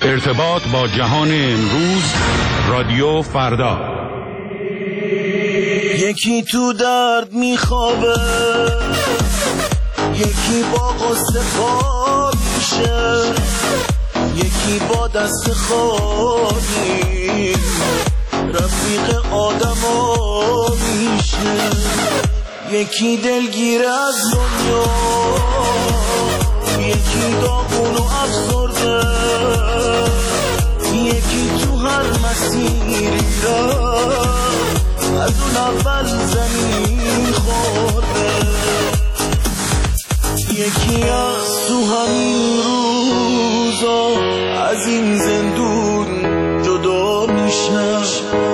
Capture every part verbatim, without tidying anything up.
ارتباط با جهان امروز، رادیو فردا. یکی تو درد میخوابه، یکی با قصه خواب میشه، یکی با دست خالی رفیق آدما میشه، یکی دلگیر از دنیا، یکی داغون و افسرده، یکی تو هر مسیری را از اون اول زمین خورده، یکی از تو همین روزا از این زندون جدا میشه،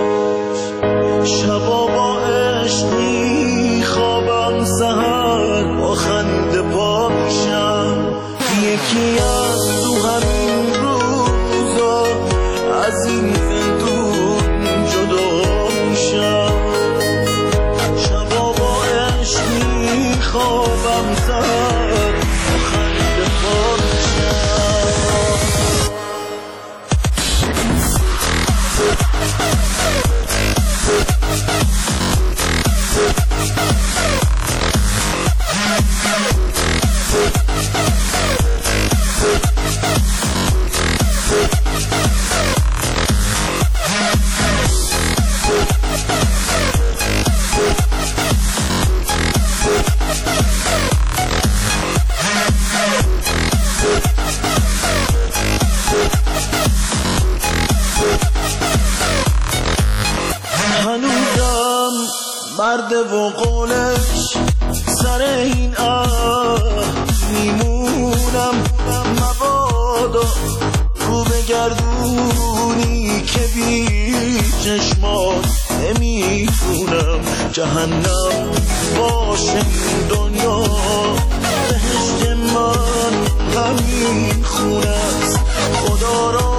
شبا با عشق میخوابم، سحر با خنده پا میشم، یکی از تو همین روزا از این زندون جدا میشم، شبا با عشق میخوابم، سحر با خنده پا میشم. هنوزم مرده و قولش سر این عهد میمونم، مبادا رو بگردونی که بی چشمات نمیتونم، جهنم باشه این دنیا، بهشت من همین خونه است، خدا را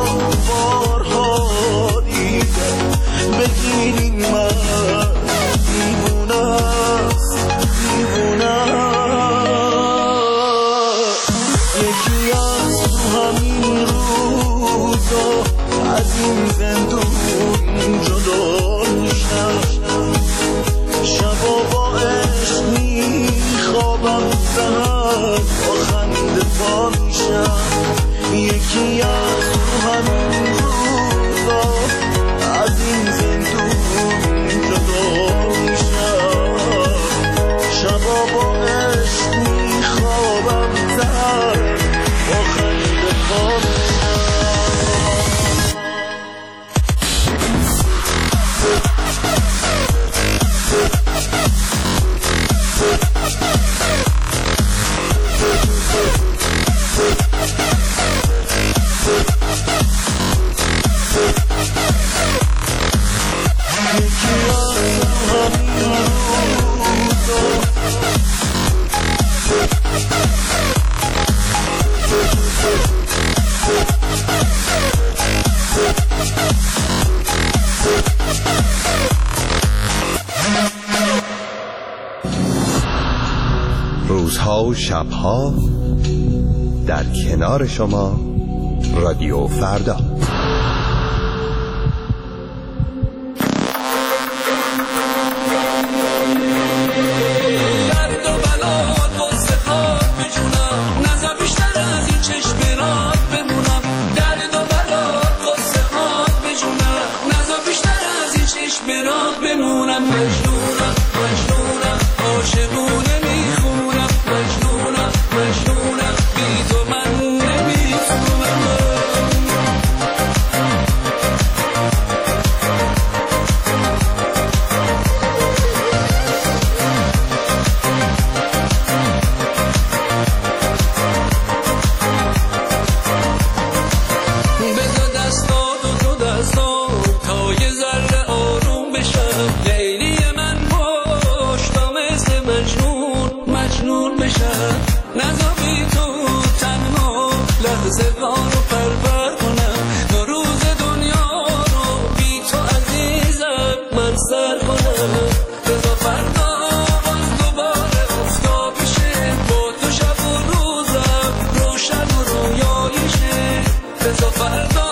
بارها دیدم، بگیرین من دیوونه است، دیوونه. یکی از تو همین روزا از این زندون جدا میشم، شبا با عشق میخوابم، سحر با خنده پا میشم، یکی از تو همین روزا از این زندون جدا میشم، شبا با عشق میخوابم، سحر با خنده پا میشم. روزها و شبها در کنار شما، رادیو فردا. درد و بلات و صفات بجونم، نزا بیشتر از این چشمرات بمونم، درد و بلات و صفات بجونم، نزا بیشتر از این چشمرات بمونم، مجنونم مجنونم عاشقونه میخونم، مجنونم مجنونم بی تو من نمیتونم. زبان رو پرور کنم، دو روز دنیا رو بی تو عزیزم من سر کنم، بذار فردا باز دوباره افتا بشه، با تو شب و روزم روشن و رویایی شه، بذار فردا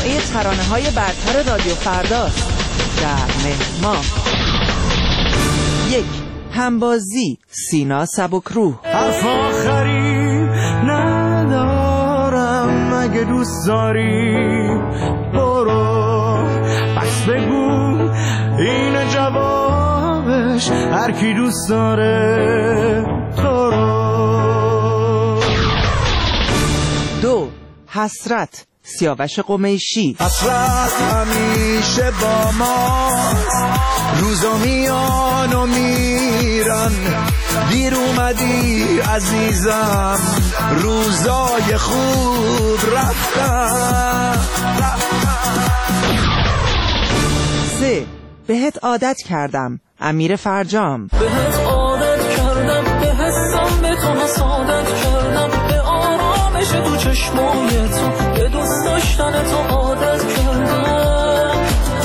مجموعه ترانه‌های برتر رادیو فرداست. در مهما یک، همبازی سینا سبکروح. حرف آخری ندارم، اگه دوست داری برو، بس بگو این جوابش، هر کی دوست داره تو رو. دو، حسرت سیاوش قمیشی. حسرت همیشه با ما، روزا میان و میرن، دیر اومدی عزیزم، روزای خوب رفتن. سه، بهت عادت کردم امیر فرجام. بهت عادت کردم، به حسم به تو حسادت کردم، به آرامش تو چشمای تو، به دوست داشتن تو عادت کردم.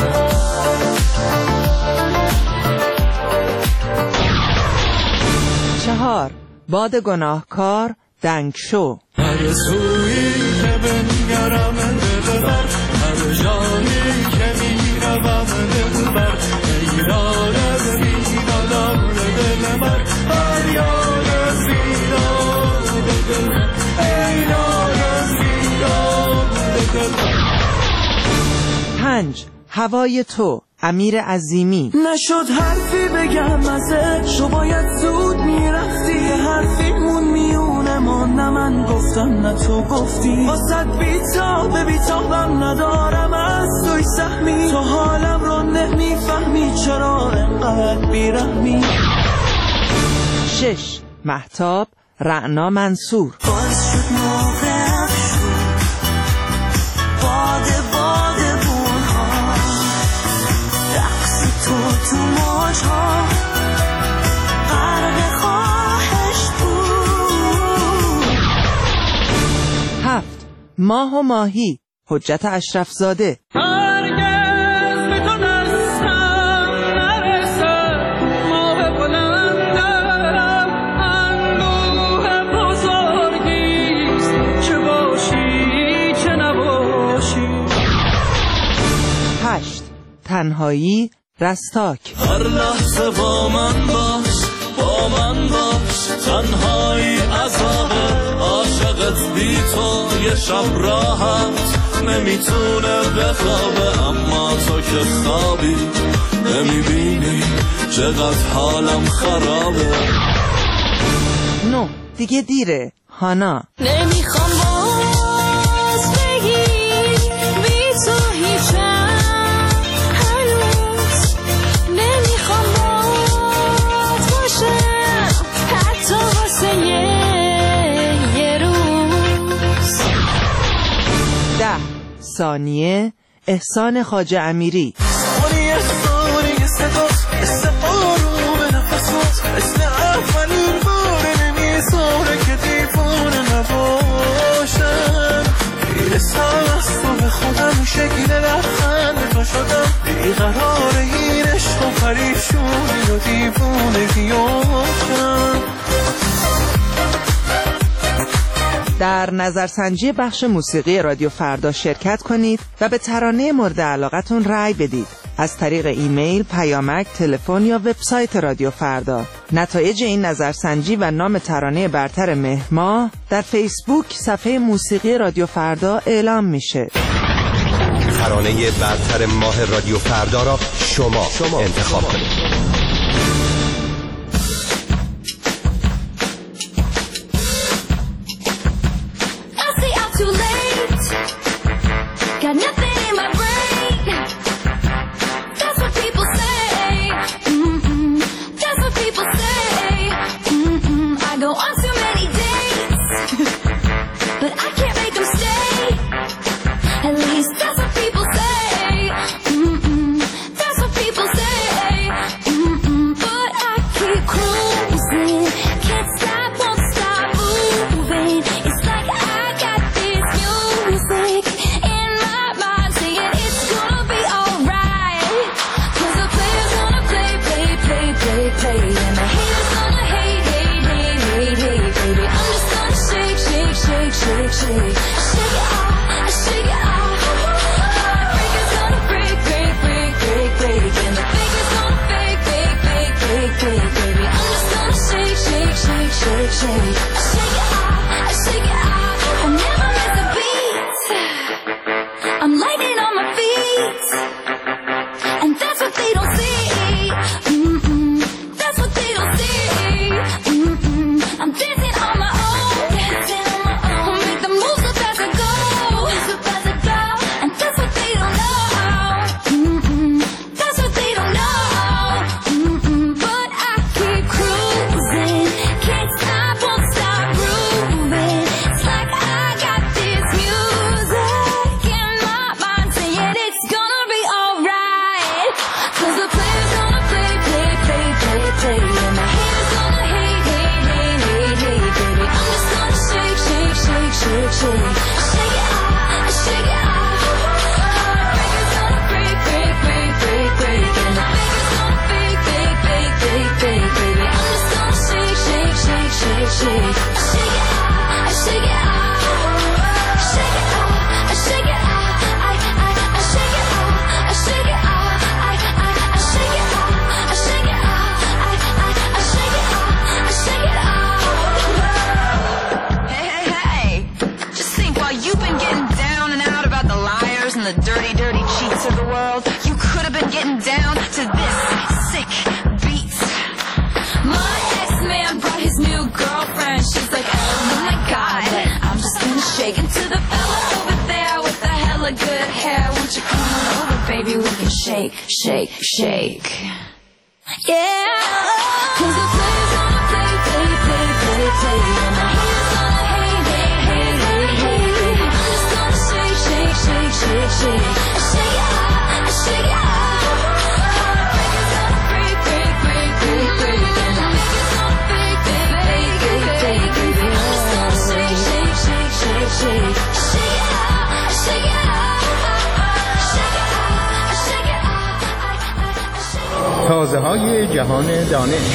چهار، باد گناهکار دنگ شو. هر سویی که بنگرم دلبر، هر جایی که میروم دلبر، ایران از بیدادم دلبر، فریاد از بیداد دلبر، ایران از بیداد دلبر. پنج، هوای تو امیر عظیمی. نشد حرفی بگم ازت، تو باید زود میرفتی، حرفیمون میونه ما، نه من گفتم نه تو گفتی، واسد بیتاب بیتابم ندارم از توی سهمی، تو حالم رو نمیفهمی چرا انقدر بیرحمی. شش، مهتاب رعنا منصور. باز شد موقع شد باده باده بونها، رقص تو تو موجها، قرق خواهش بود. هفت، ماه و ماهی حجت اشرف زاده. هرگز به تو دستم نرسد، ماه بلندم انبوه بزرگیست، چه باشی چه نباشی. هشت، تنهایی رستاک. هر لحظه با من باش، با من باش، تنهایی عذابه، عاشقت بی تو یه شب راحت نمیتونه بخوابه، اما تو که خوابی نمیبینی چقدر حالم خرابه. نه، دیگه دیره هانا. نمیخوام باز بگی بی تو هیچم، هنوز نمیخوام باز باشم، حتی واسه یه روز. ده، ثانیه احسان خواجه امیری. ثانیه ثانیه صداست، مثل آروم نفسات، مثل اولین بار نمیذاره که دیوونه نباشم، میرسم از تو به خودم، شکل لبخند تو شدم، بیقرار این عشق و پریشونی و دیوونگی افتادم. در نظرسنجی بخش موسیقی رادیو فردا شرکت کنید و به ترانه مورد علاقتون رأی بدید از طریق ایمیل، پیامک، تلفن یا وبسایت رادیو فردا. نتایج این نظرسنجی و نام ترانه برتر مهما در فیسبوک صفحه موسیقی رادیو فردا اعلام میشه. ترانه برتر ماه رادیو فردا را شما, شما انتخاب کنید. Shake, shake, shake, shake it off, shake it off. I'm lightning on my feet, and that's what they don't see. Mm-mm, that's what they don't see. Mm-mm, I'm dancing on my own, dancing on my own. Make the moves up as I go, moves up as I go, and that's what they don't know. Mm-mm, that's what they don't know. Mm-mm, but I keep cruising, can't stop, won't stop grooving. It's like I got this music in my mind saying it's gonna be alright. 'Cause the player's gonna play, play, play, play, play, and the haters gonna hate, hate, hate, hate, hate, baby. I'm just gonna shake, shake, shake, shake, shake, shake it out, shake it out. Heartbreakers gonna break, break, break, break, break, and the fakers gonna fake, fake, fake, fake, fake, baby. I'm just gonna shake, shake, shake, shake, shake, shake it out, shake it out, shake it out, shake it out. I, I, I shake it out, I shake it out, I, I, I shake it out, I shake it out, I, I, I shake it out, I shake it out. Hey, hey, hey! Just think, while you've been getting down and out about the liars and the dirty, dirty cheats of the world, you could have been getting down to this sick beat. My ex-man brought his new girlfriend. She's like, oh my god, I'm just gonna shake into the fella over there with the hella good hair. Won't you come on over, baby? We can shake, shake, shake. Yeah. 'Cause the players gonna play, play, play, play, play, and the haters gonna hate, hate, hate, hate, hate, hate. I'm just gonna shake, shake, shake, shake, shake. Shake it out, shake it out. Heartbreakers gonna break, break, break, break, break, and the fakers gonna fake, fake, fake, fake, fake, baby. I'm just gonna shake, shake, shake, shake, shake. Shake it out, shake it out. Shake it out, shake it out. I, I, I shake it out. تازه های جهان دانش.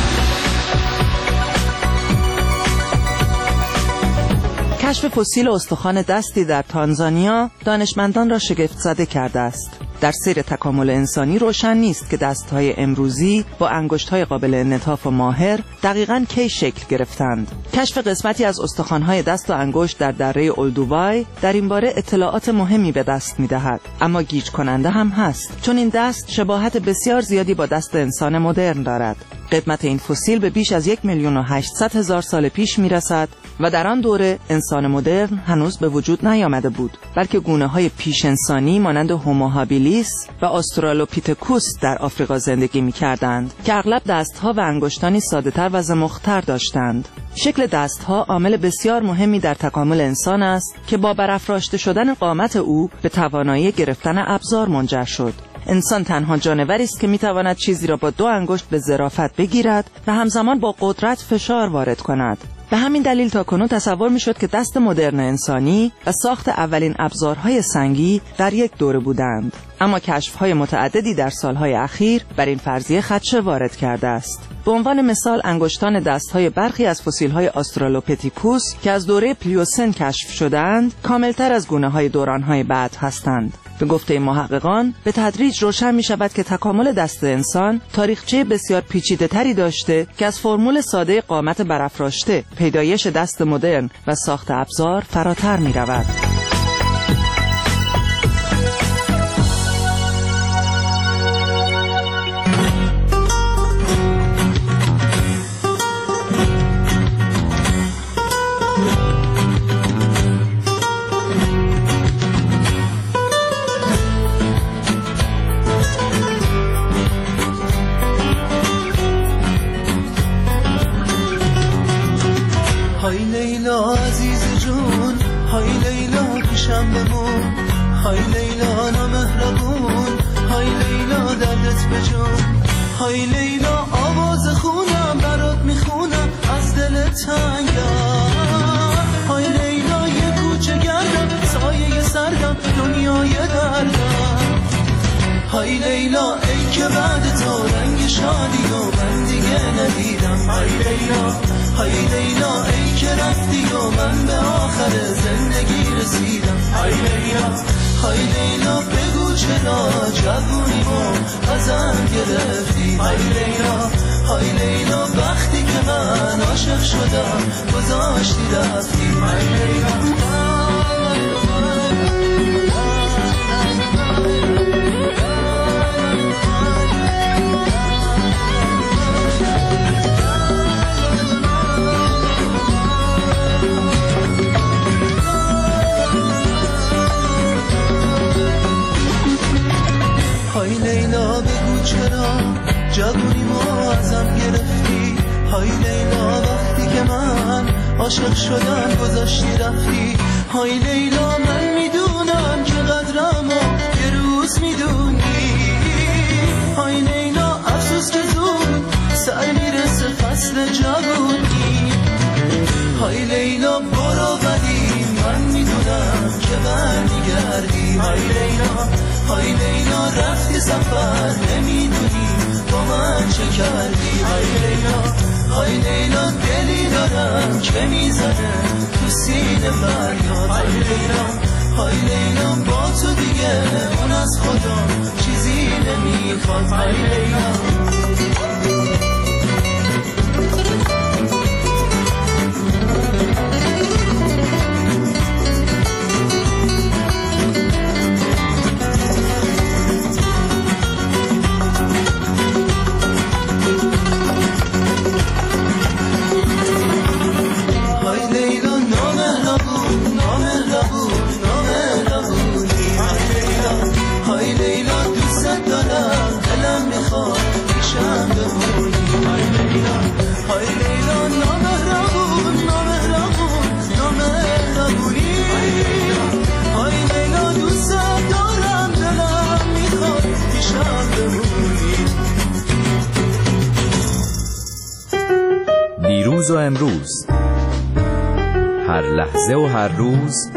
کشف فسیل استخوان دستی در تانزانیا دانشمندان را شگفت‌زده کرده است. در سیر تکامل انسانی روشن نیست که دست‌های امروزی با انگشت‌های قابل انعطاف و ماهر دقیقاً کی شکل گرفتند. کشف قسمتی از استخوان‌های دست و انگشت در دره اولدوبای در این باره اطلاعات مهمی به دست می‌دهد، اما گیج کننده هم هست، چون این دست شباهت بسیار زیادی با دست انسان مدرن دارد. قدمت این فسیل به بیش از یک میلیون و هشتصد هزار سال پیش میرسد و در آن دوره انسان مدرن هنوز به وجود نیامده بود، بلکه گونه‌های پیش انسانی مانند هومو هابیلیس و آسترالوپیتکوس در آفریقا زندگی می‌کردند که اغلب دست‌ها و انگشتانی ساده‌تر و زمخت‌تر داشتند. شکل دست‌ها عامل بسیار مهمی در تکامل انسان است که با برافراشته شدن قامت او به توانایی گرفتن ابزار منجر شد. انسان تنها جانوری است که میتواند چیزی را با دو انگشت به ظرافت بگیرد و همزمان با قدرت فشار وارد کند. به همین دلیل تاکنون تصور میشد که دست مدرن انسانی و ساخت اولین ابزارهای سنگی در یک دوره بودند، اما کشف‌های متعددی در سالهای اخیر بر این فرضیه خدشه وارد کرده است. به عنوان مثال انگشتان دست‌های برخی از فسیل‌های آسترالوپیتکوس که از دوره پلیوسن کشف شدند کاملتر از گونه‌های دوران‌های بعد هستند. به گفته محققان به تدریج روشن می شود که تکامل دست انسان تاریخچه بسیار پیچیده تری داشته که از فرمول ساده قامت برافراشته، پیدایش دست مدرن و ساخت ابزار فراتر می رود. های لیلا عزیز جون، های لیلا پیشم بمون، های لیلا نامهربون، های لیلا دردت بجون، های لیلا آواز خونم برات میخونم از دل تنگم، های لیلا یه کوچه گردم سایه سردم دنیای دردم، های لیلا ای که بعد تو رنگ شادی و من دیگه ندیدم، های لیلا های لیلا ای که رفتی و من به آخر زندگی رسیدم، های لیلا های لیلا بگو چرا جوونیمو ازم گرفتی، های لیلا های لیلا وقتی که من عاشق شدم گذاشتی رفتی، های لیلا جوونیمو ازم گرفتی. های لیلا وقتی که من عاشق شدم گذاشتی رفتی. های لیلا من میدونم که قدرمو یه روز میدونی. های لیلا افسوس که زود سر میرسه فصل جوونی. های لیلا برو ولی من میدونم که برمیگردی. های لیلا های لیلا رفتی سفر نمیدونی با من چه کردی. های لیلا های لیلا دلی دارم که میزنه تو سینه فریاد. های لیلا های لیلا با تو دیگه اون از خدا چیزی نمیخواد. های لیلا دیروز و امروز، هر لحظه و هر روز،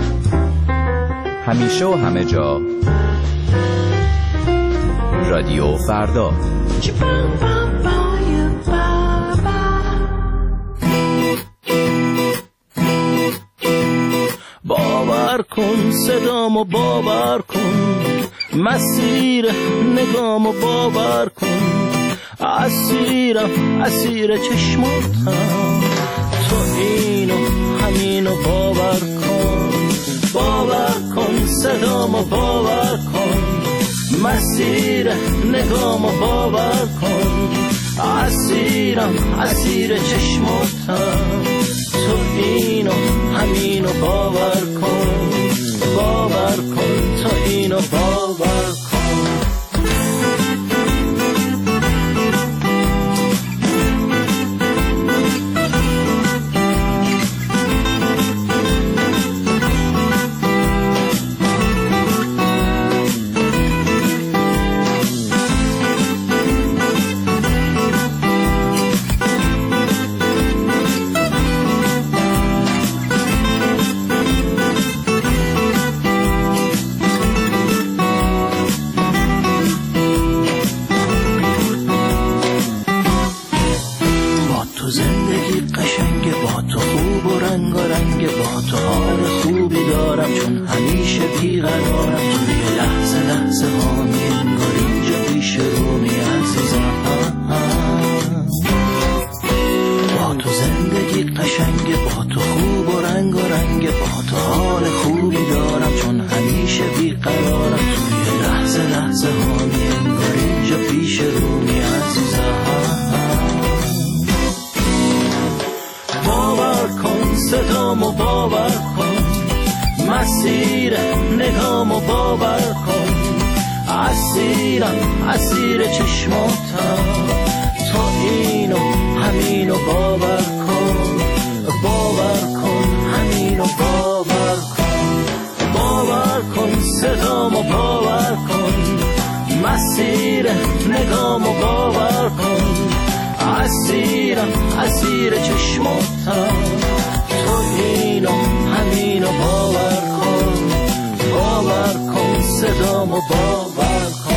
همیشه و همه جا، رادیو فردا. باور کن صدامو باور کن، مسیر نگامو باور کن، اسیرم اسیر چشماتم، تو اینو همینو باور کن. باور کن صدامو باور کن، مسیر نگامو باور کن، اسیرم اسیر چشماتم، تو اینو همینو باور کن. باور کن تو اینو باور کن. صدامو باور کن، مسیر نگامو باور کن، اسیرم اسیر چشماتم، تو اینو همینو باور کن. باور کن همینو باور کن. باور کن صدامو باور کن، مسیر نگامو باور کن، اسیرم اسیر چشماتم، تو اینو همینو باور کن. باور کن صدامو باور کن.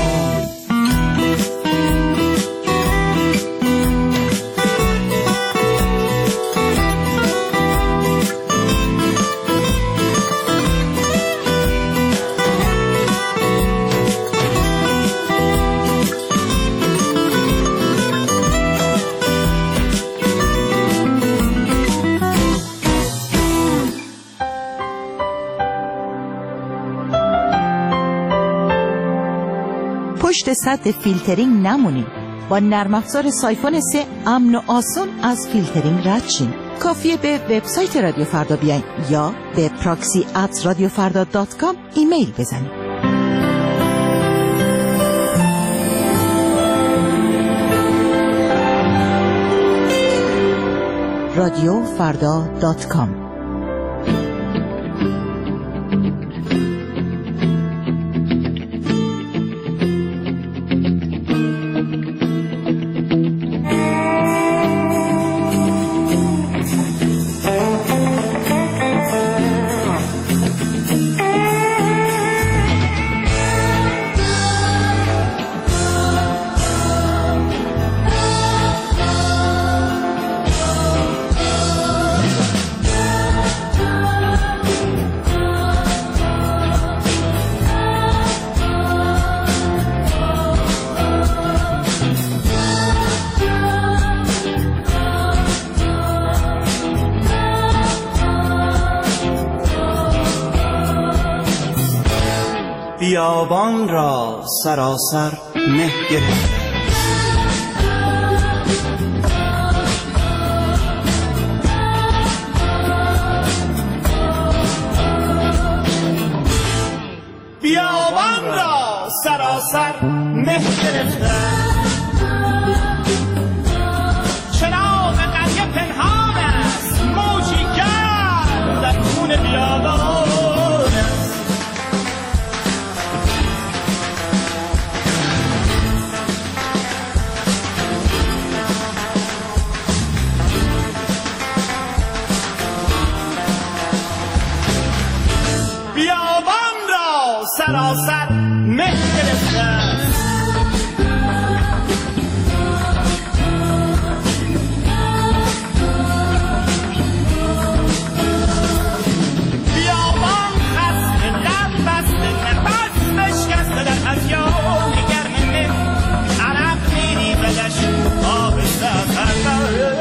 پشت سطح فیلترینگ نمونید. با نرم افزار سایفون سه امن و آسان از فیلترینگ رد شین. کافیه به وبسایت رادیو فردا بیاین یا به پراکسی ات رادیو فردا دات کام ایمیل بزنید. رادیو فردا دات کام. بیابان را سراسر مه گرفت، بیابان را سراسر مه گرفت، چراغ قریه پنهان است، موجی گرم در خون بیابان. سراسر مه گرفته، بیابان خسته لب بسته، نفس بشکسته در ازیان گرم مه، عرق میریزدش آبسته از هر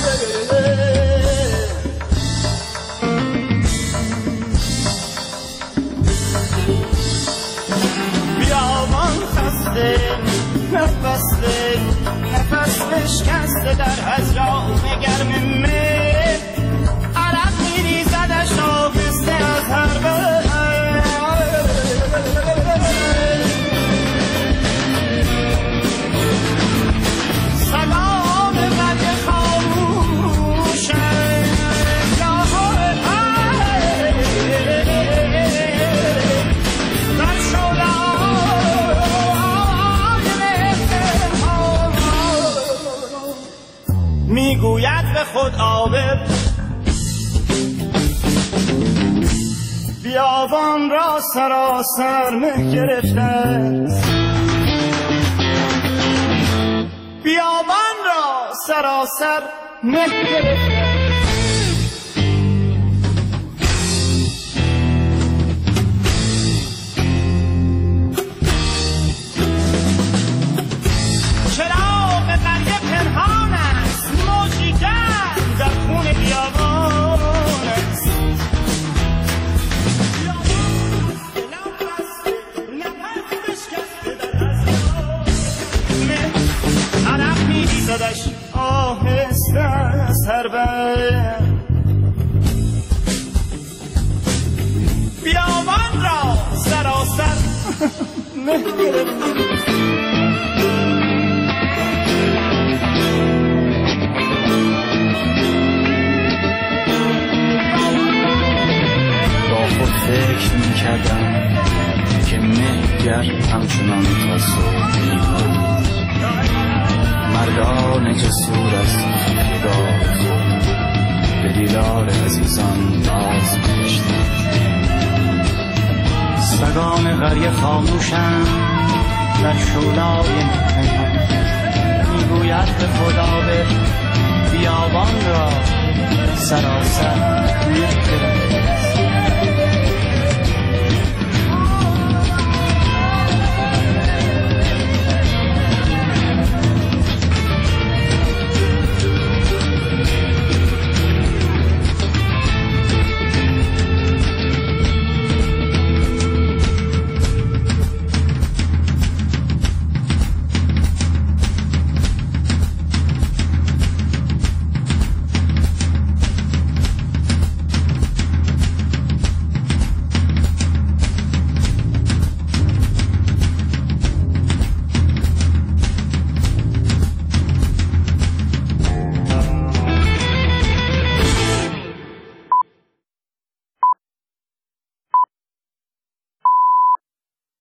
نفسته، نفس بشکسته در هجران گرم مه، عرق میریزدش آبسته از هر بر. سلام قدر خاموشم در شولا میگوید به خود عابر، بیابان را سراسر مه گرفته، بیابان را سراسر مه گرفته. چراغ قریه پنهان است، موجی گرم در خون بیابان است، نفس بشکسته در ازیان، عرق میریزدش آهسته از هر بر. بیابان را سراسر مه گرفته، فکر میکردم که مهگر همچنان تا صبح می‌ماند، مردان جسور از خدا به دیدار عزیزان باز گشتند. سگان قریه خاموشند در شولای پنهان، میگوید به خدا به بیابان را سراسر مه گرفته.